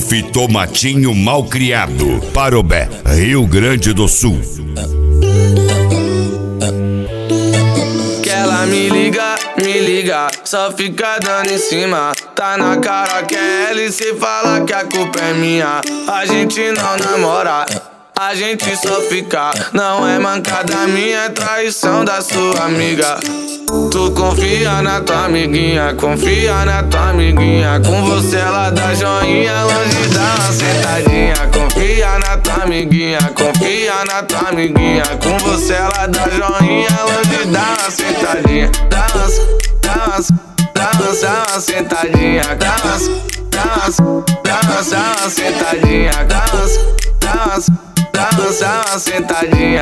Ralph Tomatinho Malcriado, Parobé, Rio Grande do Sul. Que ela me liga, só fica dando em cima. Tá na cara que é ela e cê fala que a culpa é minha. A gente não namora, a gente só fica. Não é mancada minha, é traição da sua amiga. Tu confia na tua amiguinha, confia na tua amiguinha. Com você ela dá joinha, longe dá uma sentadinha. Confia na tua amiguinha, confia na tua amiguinha. Com você ela dá joinha, longe dá uma sentadinha. Dá uma sentadinha. Dá uma sentadinha. Dá uma sentadinha.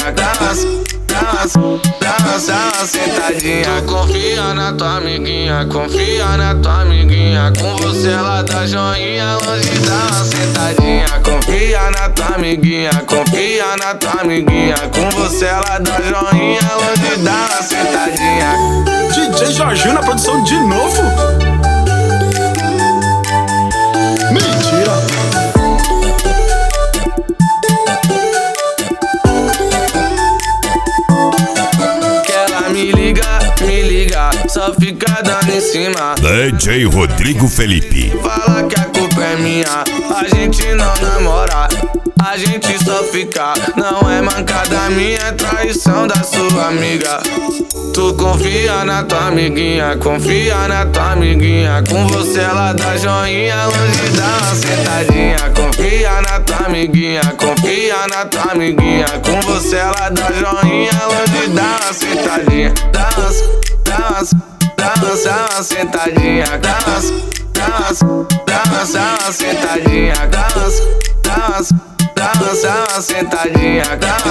Sentadinha. Confia na tua amiguinha, confia na tua amiguinha. Com você ela dá joinha, longe dá uma sentadinha. Confia na tua amiguinha, confia na tua amiguinha. Com você ela dá joinha, longe dá uma sentadinha. DJ Jorginho na produção de novo? Mentira! Me liga, só fica dando em cima. DJ Rodrigo Felipe. Fala que a culpa é minha, a gente não namora, a gente só fica. Não é mancada minha, é traição da sua amiga. Tu confia na tua amiguinha, confia na tua amiguinha. Com você ela dá joinha, longe dá uma sentadinha. Confia na tua amiguinha, confia na tua amiguinha. Com você ela dá joinha, longe dá uma sentadinha. Dá uma sentadinha. Dá uma sentadinha. Dá uma sentadinha.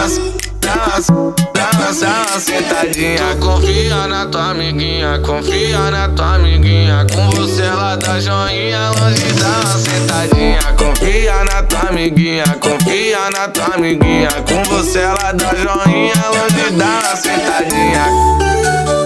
Sentadinha. Confia na tua amiguinha, confia na tua amiguinha. Com você ela dá joinha, longe dá uma sentadinha. Confia na tua amiguinha, confia na tua amiguinha. Com você ela dá joinha, longe dá uma sentadinha.